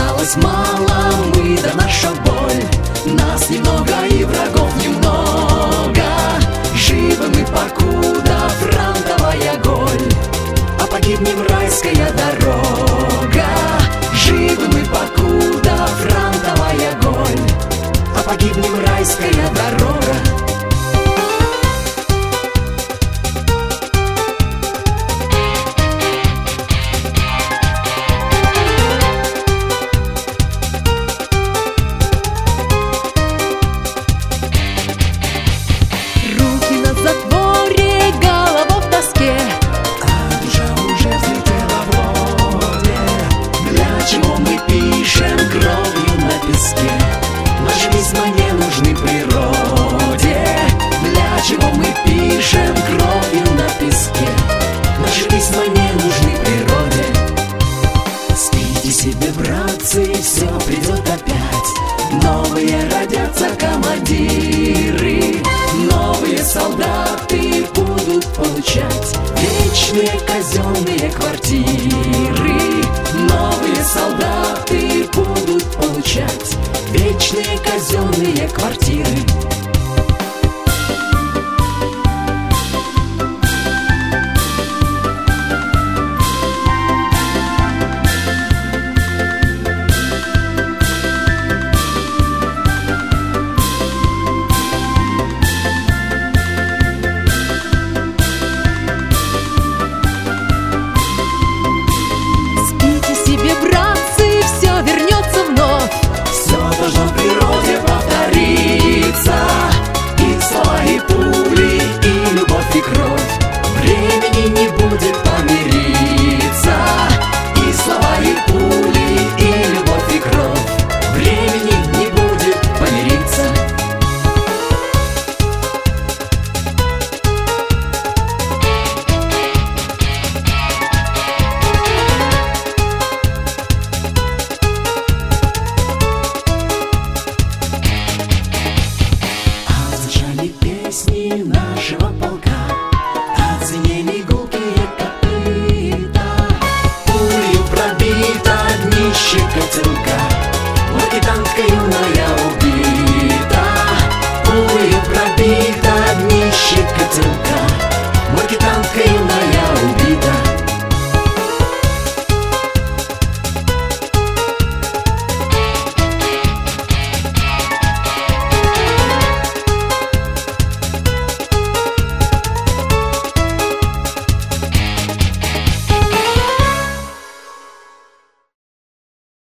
Осталось мало, мы да наша боль. Нас немного и врагов немного. Живы мы покуда фронтовая голь, а погибнем райская дорога. Живы мы покуда фронтовая голь, а погибнем райская дорога. Все придет опять. Новые родятся командиры, новые солдаты будут получать вечные казенные квартиры. Новые солдаты будут получать вечные казенные квартиры.